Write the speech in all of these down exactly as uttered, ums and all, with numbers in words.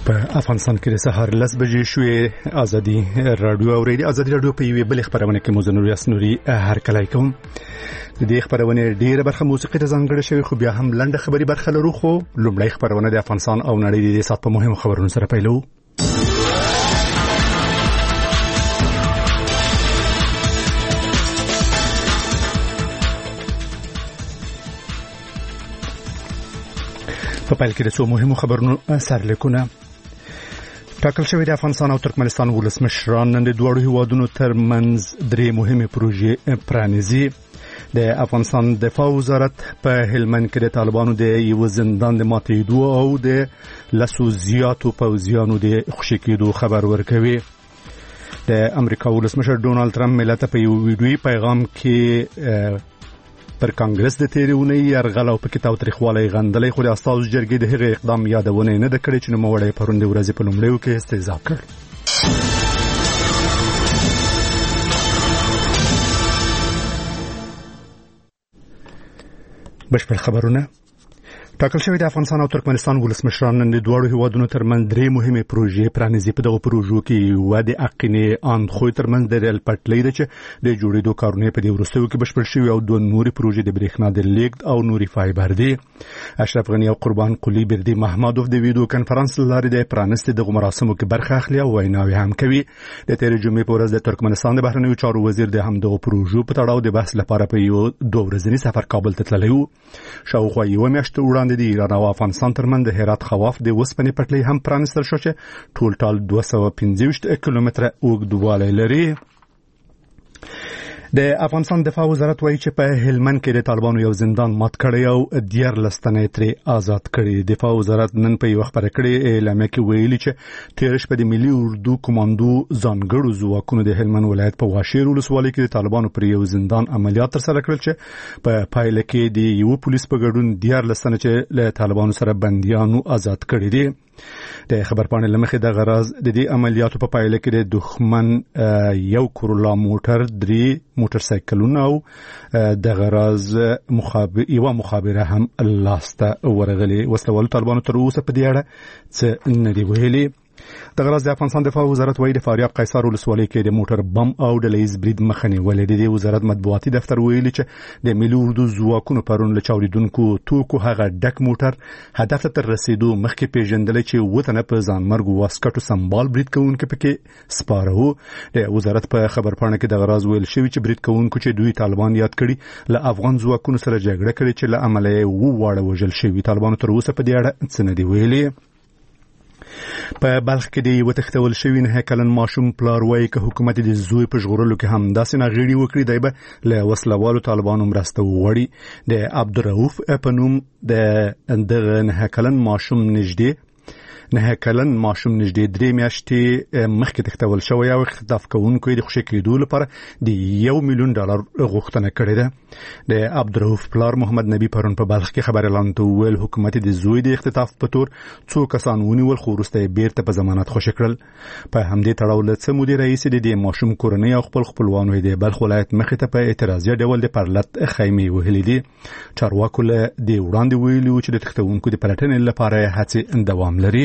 په افغانستان کې د سهار لس بجې شوې. ازادي رادیو اوریدي. ازادي رادیو په یوې بلې خبرونه کې موزنوري اسنوري هر کله کوم د دې خبرونه ډیره برخه موسیقي ته ځانګړې شوی، خو بیا هم لنډه خبري برخه لرو. خو لومړی خبرونه د افغانستان او نړۍ د سات په مهمو خبرونو سره پیلو. په پیل کې د څو مهمو خبرونو سرلیکونه. ټاکل شوی د افغانستان او ترکمنستان ولسمشران نن د دوه هیوادونو ترمنځ درې مهمه پروژې پرانیزي. د افغانستان دفاع وزارت په هلمند کې د طالبانو د یو زندان د ماتېدو او د لسو زیاتو پوځیانو د خوشي کېدو خبر ورکوي. د امریکا ولسمشر ډونالد ترامپ ملت په یو ویډیوي پیغام کې پر کانګرس د تیرونی يرغل او پکې تاوتریخوالی غندلې، خو د استازو جرګې د هغې اقدام یادونه نه ده کړې چې نوموړی پرون د ورځې په لومړیو کې استهزاء کړ. بشپړ خبرونه. ټاکل شوی د افغانستان او ترکمنستان ولسمشران نن د دوه هیوادونو ترمنځ درې مهمه پروژې پرانیزي. په دغه پروژو کې یو د اقینې اندخوی ترمنځ د ریل پټلۍ ده چې د جوړېدو کارونه په دې وروستیو کې بشپړ شوي، او دوه نورې پروژې د برېښنا د لیږد او نوري فایبر دي. اشرف غنی او قربان قلی بردی محمدوف د ویډیو کانفرنس لارې د پرانست د مراسمو کې برخه اخلي او ویناوي هم کوي. د تیر جمعې په ورځ د ترکمنستان د بهرنیو چارو وزیر د همدغه پروژو په تړاو د بحث لپاره په یو دوه ورځنی سفر کابل ته تللی و. شاوخوا یو میاشت وړاندې د ایران او افغانستان ترمنځ د هرات خواف د وسپنې پټلۍ هم پرانستل شو چې ټول ټال دوه سوه پنځه ویشت کیلومتره اوږدوالی لري. د افغانستان دفاع وزارت وایي چې په هلمند کې د طالبانو یو زندان مات کړی او دیارلس تنې ترې آزاد کړي. دفاع وزارت نن په یو خبره کړې اعلامیه کې ویلي چې تیر شپه د ملي اردو کمانډو ځانګړو ځواکونو د هلمند ولایت په واشیر ولسوالۍ کې د طالبانو پر یو زندان عملیات ترسره کړل چې په پایله کې د یو پولیس په ګډون دیارلس تنې چې له طالبانو سره بنديانو آزاد کړي دي. د خبرپاڼې لمخې د غراز د دې عملیاتو په پایله کې د دښمن یو کرولا موټر، درې موټر سایکلونه او د غراز مخابر یو مخابره هم لاسته ورغلي. وسلوال طالبانو تر اوسه په دې اړه څه نه دی ویلي. د غراز د افغانستان دفاع وزارت وایي د فاریاب قیصر ولسوالۍ کې د موټر بم او د لیز برید مخه نیولې. د دې وزارت مطبوعاتي دفتر ویلي چې د ملي اردو ځواکونو پرون له چاودیدونکو توکو هغه ډک موټر هدف ته تر رسیدو مخکې پیژندل چې وطن په ځانمرګ واسکټو سمبال برید کوونکو پکې سپاره. د وزارت په خبرپاڼه کې د غراز ویل شوی چې برید کوونکو چې دوی طالبان یاد کړي له افغان ځواکونو سره جګړه کړې چې له عمله یې وواړه وژل شوي. طالبانو تر اوسه په دې اړه څه نه دی ویلي. په بلخ کې د یو تختول شوی نه کلن ماشوم پلار وایي که حکومت د زوی په ژغورلو کې هم داسې ناغېړي وکړي دی به له وسلوالو طالبانو مرسته وغواړي. د عبدالرؤف په نوم د دغه نه کلن ماشوم نږدې نه کلن ماشوم نږدې درې میاشتې مخکې تختول شوی او خطاف کوونکو د خوشي کېدو لپاره د یو میلیون ډالر غوښتنه کړې ده. د عبدالرؤف پلار محمد نبی پرون په بلخ کې خبر اعلان ویل حکومت د زوی د اختطاف په تور څو کسان ونیول، خو وروسته بیرته په ضمانت خوشي کړل. په همدې تړاو له څه مودې راهیسې د دې ماشوم کورنۍ او خپل خپلوانو د بلخ ولایت مخې ته په اعتراضي ډول د پرلت خیمې وهلې دي. چارواکو له دې وړاندې ویلي چې د تختونکو د پلټنې لپاره هڅې دوام لري.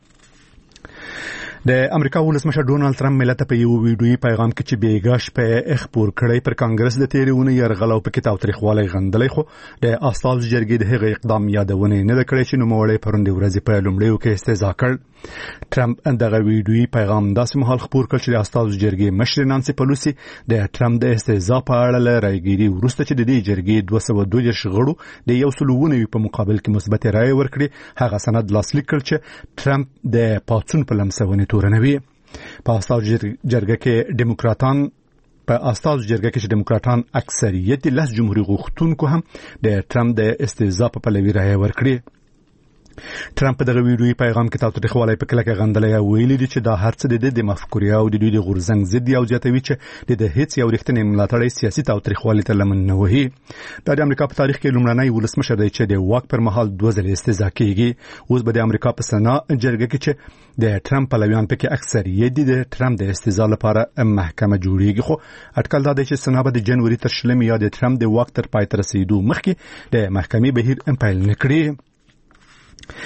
د امریکا ولسمشر ډونالد ترامپ ملت په یو ویډیوي پیغام کې چې بیګاش په خبر کړی پر کانګرس د تیرونی يرغل او پکې تاوتریخوالی غندلې، خو د استازو جرګې د هغې اقدام یادونه نه کړې چې نوموړی پرون د ورځې په لومړیو کې استهزاء کړ. ترامپ دغه ویډیوي پیغام داسې مهال خبر کړ چې د استازو جرګې مشر نانسي پلوسی د ترامپ د استهزاء په اړه رايګيري وروسته چې د دې جرګې دوه سوه دوه دېرش غړو د یو سل ونوي په مقابل کې مثبت رائے ورکړي. هغه سند لاسلیک کړ چې ترامپ د پاتون په لمسونه تورنوي. په استازو جرګه کې ډیموکراتان په استازو جرګه کې چې ډیموکراتان اکثریت لس جمهوریت غوښتونکو هم د ترامپ د استهزاء په پلوي رائے ورکړي. ترامپ دغه ویډیوي پیغام کې تاوتریخوالی په کلکه غندلې او ویلي دي چې دا هر څه د د مفکورې او د دوی د غورځنګ ضد او زیاتوي چې د هیڅ یو رښتینی ملاتړی سیاسي تاوتریخوالی ته لمن نه وهي. دا د امریکا په تاریخ کې لومړنی ولسمشر دی چې د واک پر مهال دوه ځلې استهزاء کیږي. اوس به د امریکا په سنا جرګه کې چې د ترامپ پلویان پکې اکثریت دي د ترامپ د استهزاء لپاره محکمه جوړیږي. خو اټکل دا دی چې سنا به د جنوري تر شلمې یا د ترامپ د واک تر پای ته رسیدو مخکې د محکمې بهیر امپایل نکړي.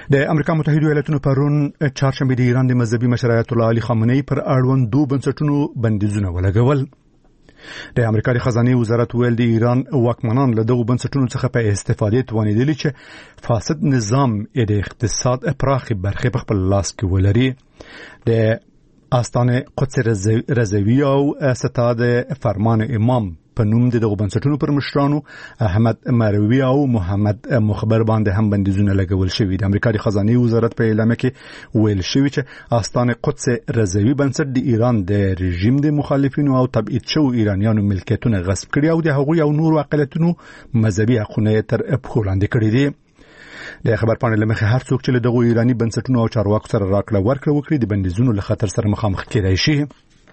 د امریکا متحده ایالاتونو پرون چهارشنبه د ایران د مذهبي مشر آیت الله علي خامنه‌ای پر اړوند دوه بنسټونو بندیزونه ولګول. د امریکا د خزانه وزارت ویل د ایران واکمنان له دغه بنسټونو څخه په استفادې توانیدل چې فاسد نظام د اقتصاد پراخي برخه په خپل لاس کې ولري. د آستانه قدس رضوی او ستاد فرمان امام په نوم د دغه بنسټونو پر مشرانو احمد مروی او محمد مخبر باندې هم بندیزونه لګول شوي. د امریکا د خزانه وزارت په اعلامیه کې ویل شوی چې آستانه قدس رضوی بنسټ د ایران د رژیم د مخالفینو او تبعید شوو ایرانیانو ملکیتونه غصب کړي او د هغوی او نورو اقلیتونو مذهبي حقونه تر پښو لاندې کړي دي. د خبر پاڼې لمخې هر څوک چې له دغه ایرانی بنسټونو او چارواکو سره راکړه ورکړه وکړي د بندیزونو له خطر سره مخامخ کېدای شي.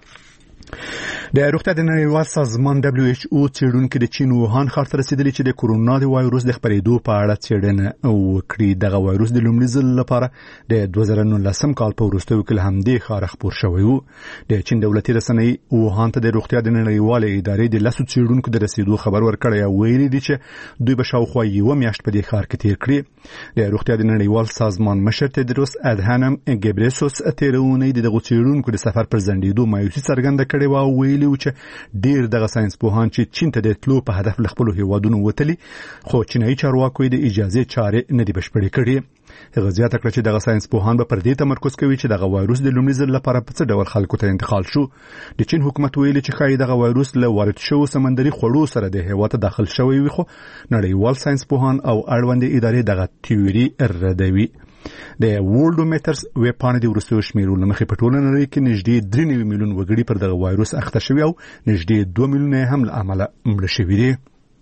د روغتیا د نړیوال سازمان دبليو ایچ او څېړونکو د چین ووهان ښار ته رسیدلي چې د کورونا د وایروس د خپرېدو په اړه څېړنه وکړي. دغه وایروس د لومړي ځل لپاره د دوه زره نولسم کال په وروستیو کې له همدې ښاره خپور شوی و. د چین دولتي رسنۍ ووهان ته د روغتیا د نړیوالې ادارې د لسو څېړونکو د رسیدو خبر ورکړی او ویلي دي چې دوی به شاوخوا یوه میاشت په دې ښار کې تېر کړي. د روغتیا د نړیوال سازمان مشر تدروس ادهانم ګبریسوس تېره اونۍ د دغو څېړونکو د سفر پر ځنډېدو مایوسي څرګنده کړې وه او ویلي و چې ډیر دغه ساينس پوهان چې چین ته د تلو په هدف له خپل هیوادونو وتلي خو چینایي چارواکو د اجازه چارې نه دي بشپړې کړې. هغه زیاته کړه چې دغه ساينس پوهان به پر دې تمرکز کوي چې دغه وایروس د لومړي ځل لپاره په څه ډول خلکو ته انتقال شو. د چین حکومت ویلي چې ښایي دغه وایروس له وارد شوو سمندري خوړو سره د هیواد ته داخل شوی وي خو نړیوال ساينس پوهان او اړوند ادارې دغه تیوري ردوي. د ورلډومیټرز ویب پاڼې د وروستیو شمیرو له مخې په ټوله نړۍ کې نږدې درې نوي میلیون وګړي پر دغه وایروس اخته شوي او نږدې دوه میلیونه هم له امله مړه شوي دي.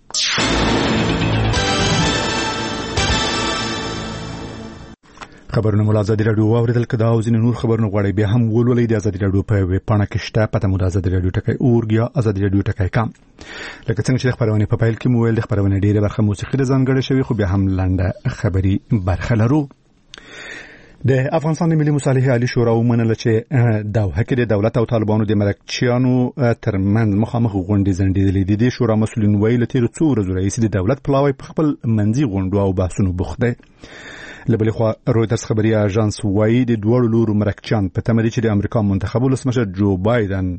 خبرونه مو ازادي رادیو واوریدل کدا او ځینې نور خبرونه غواړي بیا هم ولولئ د ازادي رادیو په ویب پاڼه کې شته پته مو د ازادي رادیو ټکی اورګ یا ازادي رادیو ټکی کام. لکه څنګه چې خبرونه په پایل کې مو ویل د خبرونه ډیره برخه موسیقي د ځانګړې شوی خو بیا هم لنډه خبري برخه لرو. د افغانستان ملي مصالحه عالی شورا ومنله چې دوحه کې د دولت او طالبانو د مرکچیانو ترمن مخامخ غونډې زندېدلې دي. شورا مسؤلین ویل تیر څو ورځې رئیس د دولت پلاوی په خپل منځي غونډو او بحثونو بوخت دی. لبلې خو رويټرز خبري اژانس وایي د دوړو لورو مرکچیان په تمه دي چې د امریکا منتخب ولسمشر جو بایدن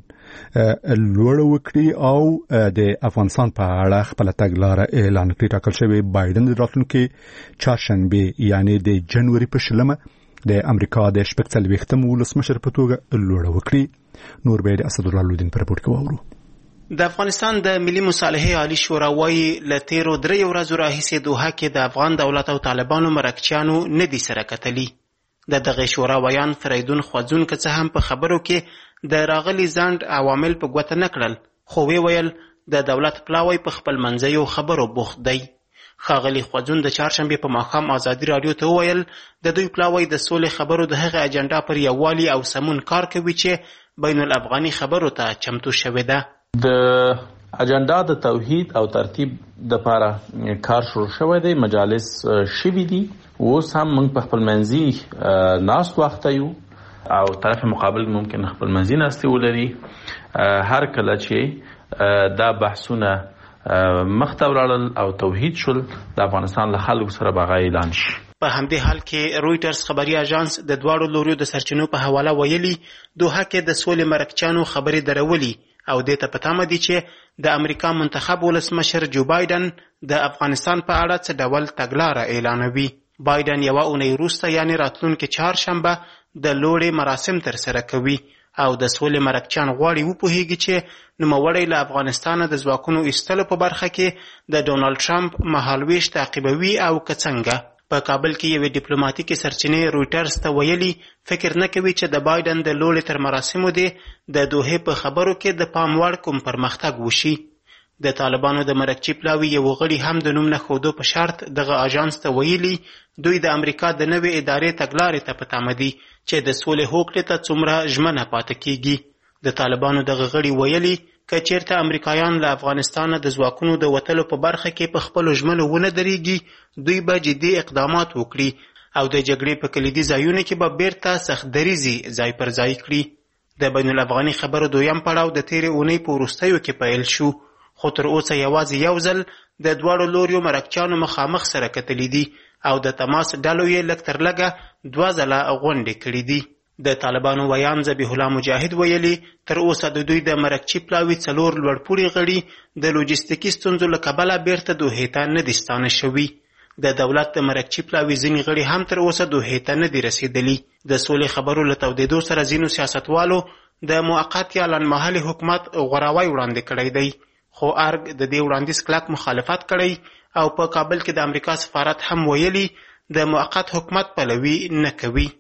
لوړ وکړي او د افغانستان په اړه خپل تګلارې اعلان کړي. ټاکل شوی بایدن د راتلونکي چهارشنبه یعنی د جنوري په شلمه د امریکا د شپږ څلوېښتم ولسمشر په توګه لوړ وکړي. نور به د اسدالله لودین پر رپورټ کوو. د افغانستان د ملي مصالحه عالی شورا وايي ل تیرو درې ورځو راهیسې دوحه کې د افغان دولت او طالبانو مرکچیانو نه دي سره کتلي. د دغه شورا ویان فریدون خوځون که څه هم په خبرو کې د راغلي ځنډ عوامل په ګوته نه کړل خو وی ویل د دولت پلاوی په خپل منځیو خبرو بوخت دی. ښاغلي خوځون د چهارشنبې په ماښام ازادي رادیو ته وویل د دوی پلاوی د سولې خبرو د هغه اجنډا پر یووالي او سمون کار کوي چې بین الافغاني خبرو ته چمتو شوې ده. د اجنډا د توحید او ترتیب د لپاره کار شروع شوی دی. مجالس شوي دي. اوس هم موږ په خپل منځي ناست وخت یو او طرف مقابل ممکن خپل منځي ناستي ولري. هر کله چې دا بحثونه مخته ولاړل او توحید شول د افغانستان له خلکو سره به اعلان شي. په همدې حال کې رويټرز خبري اژانس د دواړو لوريو د سرچینو په حواله ویلي دوحه کې د سولې مرکچیانو خبري درولي او دې ته پته مدي چې د امریکا منتخب ولسمشر جو بایدن د افغانستان په اړه څه ډول تګلاره اعلانوي. بایدن یو اونۍ وروسته یعنی راتلونکي چهارشنبه د لوړې مراسم تر سره کوي او د سولې مرکچیان غواړي وپوهیږي چې نوموړی له افغانستانه د ځواکونو ایستلو په برخه کې د ډونالډ ټرمپ مهالویش تعقیبوي او که څنګه. په کابل کې یوې ډیپلوماټیکې سرچینې رويټرز ته ویلي فکر نه کوي چې د بایدن د لوړې تر مراسمو دی د دوحې په خبرو کې د پام وړ کوم پرمختګ وشي. د طالبانو د مرکچي پلاوي یو غړي هم د نوم نه ښودو په شرط دغه اژانس ته ویلي دوی د امریکا د نوې ادارې تګلارې ته په تمه دي چې د سولې هوکړې ته څومره ژمنه پاتې کیږي. د طالبانو دغه غړي ویلي که چیرته امریکایان له افغانستانه د ځواکونو د وتلو په برخه کې په خپلو ژمنو ونه درېږي دوی به جدي اقدامات وکړي او د جګړې په کلیدي ځایونو کې به بیرته سخت دریځي ځای پر ځای کړي. د بین الافغاني خبرو دویم پړاو د تیرې اونۍ په وروستیو کې پیل شو خو تر اوسه یوازې یو ځل د دواړو لوریو مرکچیانو مخامخ سره کتلي دي او د تماس ډلو یې لږ تر لږه دوه ځله غونډې کړي دي. د طالبانو ویان ذبیح الله مجاهد ویلي تر اوسه د دوی د مرکچي پلاوي څلور لوړپوړي غړي د لوجستیکي ستونزو له کبله بیرته دوحې ته نه دي ستانه شوي. د دولت د مرکچي پلاوي ځینې غړي هم تر اوسه دوحې ته نه دي رسېدلي. د سولې خبرو له تودېدو سره ځینو سیاستوالو د موقت یا لنډمهالي حکومت غوراوی وړاندې کړی دی، خو ارګ د دې وړاندیز کلک مخالفت کړی او په کابل کې د امریکا سفارت هم ویلي د موقت حکومت پلوي نه کوي.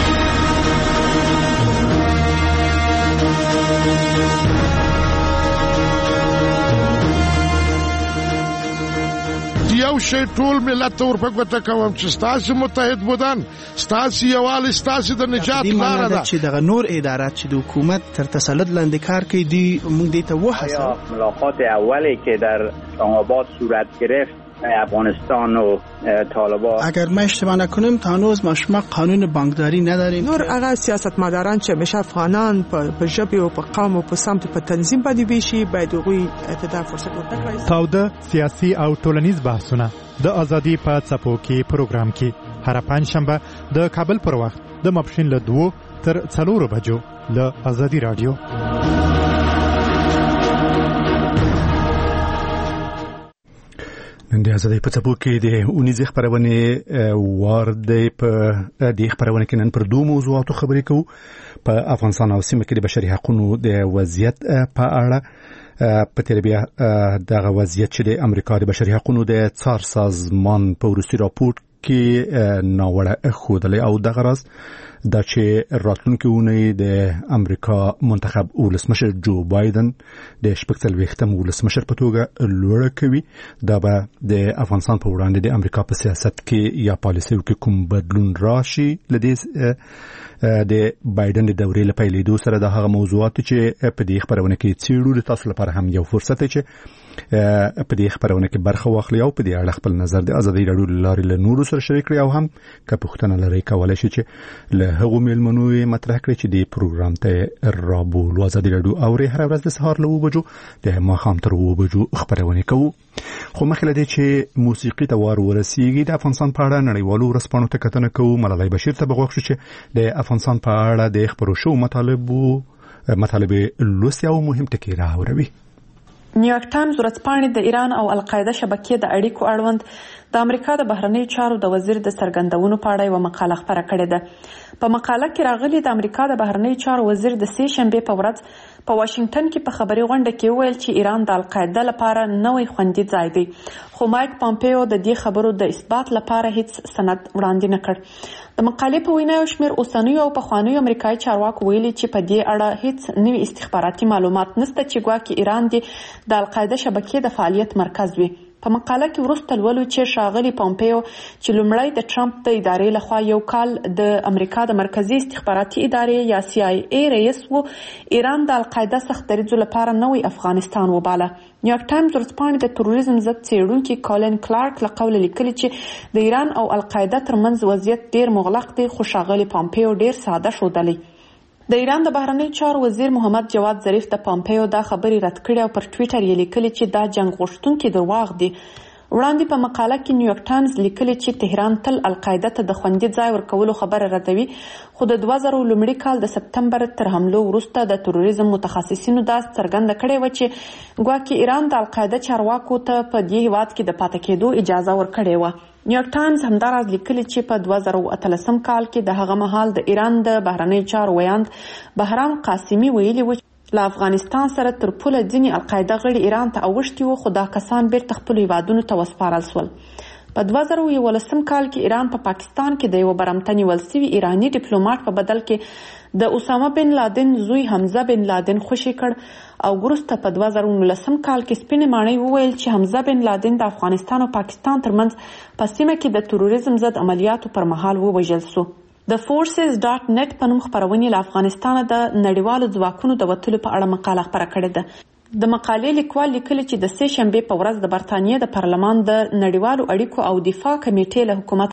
یو شی ټول ملت ته ورپګوته کوم چې ستاسې متحد بودن، ستاسې یووالی، ستاسې د نجات لاره ده. چې دغه نور ادارات چې د حکومت تر تسلط لاندې کار کوي دی موږ دې ته وهڅوو. ملاقات اولی که در اسلام آباد صورت گرفت افغانستان و طالبان، اگر ما اشتباه نکنیم تا هنوز ما شما قانون بانکداری نداریم. نور هغه سیاستمداران چې همیشه افغانان په ژبه او په قوم او په سمت په تنظیم باندې ویشي باید هغوی ته فرصت ورکړي. تاوده سیاسي او ټولنیز بحثونه د ازادي په څپو کې پروګرام کې هر پنځشنبه د کابل پر وخت د ماپښین له دوه تر څلورو بجو له ازادي رادیو. نن د ازادۍ په څپو کې د اونیزې خپرونې وار دی. په دې خپرونه کې نن پر دوه موضوعاتو خبرې کوو. په افغانستان او سیمه کې د بشري حقوقو د وضعیت په اړه. په تیر بیا دغه وضعیت چې د امریکا د بشري حقوقو د څار سازمان په وروستي راپور کې ناوړه ښودلی او دغه راز دا چې راتلونکي اونۍ د امریکا منتخب ولسمشر جو بایدن د شپږ څلوېښتم ولسمشر په توګه لوړه کوي. دا به د افغانستان په وړاندې د امریکا په سیاست کې یا پالیسیو کې کوم بدلون راشي. لدې د بایدن د دورې له پیلېدو سره د هغه موضوعات چې په دې خبرونه کې څېړو د تاسو لپاره هم یو فرصت دی چې په دې خبرونه کې برخه واخلي او په دې اړه خپل نظر د ازادي رادیو لارې له نورو سره شریک کړئ او هم که پوښتنه لرئ کولی شئ چې له هغو میلمنو یې مطرح کړئ چې دې پروګرام ته رابولو. ازادي رادیو اورئ هره ورځ د سهار له اوه بجو د ماښام تر اوه بجو خپرونې کوو. خو مخکې له دې چې موسیقي ته وار ورسیږي د افغانستان په اړه نړیوالو ورځپاڼو ته کتنه کوو. ملالۍ بشیر ته به غوښتو چې د افغانستان په اړه د خپرو شوو مطالبو مطالبې لوستي او مهم ټکي راوروي. نیویارک ټایمز ورځپاڼې د ایران او القاعده شبکې د اړیکو اړوند د امریکا د بهرنیو چارو د وزیر د څرګندونو په اړه یوه مقاله خپره کړې ده. په مقاله کې راغلي د امریکا د بهرنیو چارو وزیر د سې شنبې په ورځ په واشنگټن کې په خبري غونډه کې وویل چې ایران د القاعده لپاره نوی خوندي ځای دی، خو مایک پامپیو د دې خبرو د اثبات لپاره هیڅ سند وړاندې نه کړ. د مقالې په وینا یو شمېر اوسنیو او پخوانیو امریکایي چارواکو ویلي چې په دې اړه هیڅ نوي استخباراتي معلومات نشته چې ګواکې ایران دې د القاعده شبکې د فعالیت مرکز وي. په مقاله کې وروسته لولو چې ښاغلي پامپیو چې لومړی د ټرمپ د ادارې لخوا یو کال د امریکا د مرکزي استخباراتي ادارې یا سی آی ای رئیس و، ایران د القاعده سخت دریځو لپاره نوی افغانستان وباله. نیویارک ټایمز ورځپاڼې د تروریزم ضد څېړونکي کالین کلارک له قوله لیکلي چې د ایران او القاعده ترمنځ وضعیت ډیر مغلق دی، خو ښاغلي پامپیو ډیر ساده ښودلی. د ایران د بهرنیو چارو وزیر محمد جواد ظریف د پامپیو دا خبرې رد کړې او پر ټویټر یې لیکلي چې دا جنګ غوښتونکي درواغ دي. وړاندې په مقاله کې نیویارک ټایمز لیکلي چې تهران تل القاعده ته د خوندي ځای ورکولو خبره ردوي، خو د دوه زره لومړي کال د سپتمبر تر حملو وروسته د تروریزم متخصصینو دا څرګنده کړې وه چې ګواکې ایران د القاعده چارواکو ته په دې هیواد کې د پاتې کېدو اجازه ورکړې وه. نیویارک ټایمز همداراز لیکلي چې په دوه زره اتلسم کال کې د هغه مهال د ایران د بهرنیو چارو ویاند بهرام قاسمي ویلي و له افغانستان سره تر پوله ځینې القاعده غړي ایران ته اوښتي وو، خو دا کسان بیرته خپلو هیوادونو ته وسپارل سول. په دوه زره یولسم کال کې ایران په پا پاکستان کې د یوه برمته نیول سوي ایراني ډیپلوماټ په بدل کې د اسامه بن لادن زوی حمزه بن لادن خوشي کړ او وروسته په دوه زره نولسم کال کې سپینې ماڼۍ وویل چې حمزه بن لادن د افغانستان او پاکستان ترمنځ په سیمه کې د تروریزم ضد عملیاتو پر مهال ووژل سو. د فورسز ډاټ نت په نوم خپرونې له افغانستانه د نړیوالو ځواکونو د وتلو په اړه مقاله خپره کړې ده. د مقالې لیکوال لیکلي چې د سې شنبې په ورځ د برتانیې د پارلمان د نړیوالو اړیکو او دفاع کمیټې له حکومت